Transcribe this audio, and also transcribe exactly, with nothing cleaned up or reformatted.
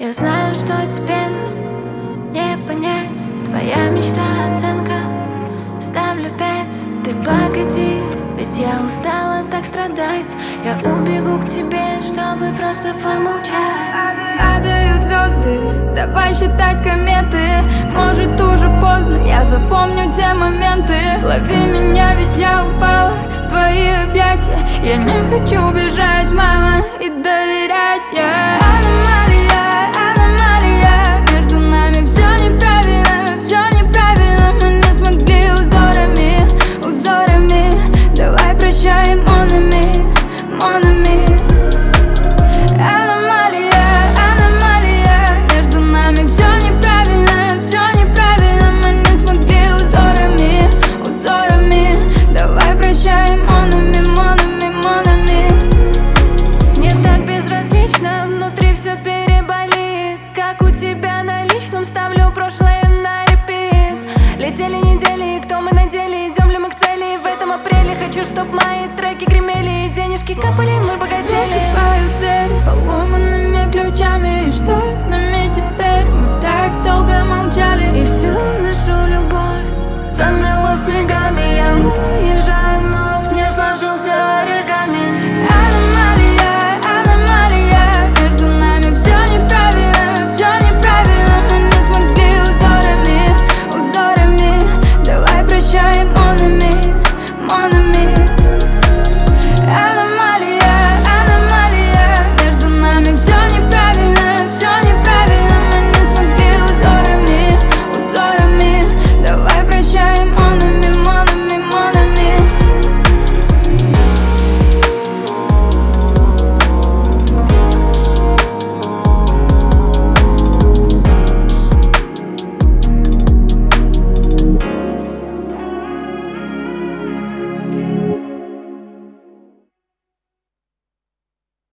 Я знаю, что тебе нас не понять. Твоя мечта оценка, ставлю пять. Ты погоди, ведь я устала так страдать. Я убегу к тебе, чтобы просто помолчать. Падают звезды, давай считать кометы. Может уже поздно, я запомню те моменты. Лови меня, ведь я упала в твои объятия. Я не хочу бежать, мама, и доверять. Я аномалия, аномалия. Между нами все неправильно, все неправильно. Мы не смогли узорами, узорами. Давай прощаем монами, монами. Как у тебя на личном, ставлю прошлое на репит. Летели недели, и кто мы на деле? Идем ли мы к цели? В этом апреле хочу, чтоб мои треки гремели и денежки капали, мы богатели. Закрываю дверь поломанными ключами.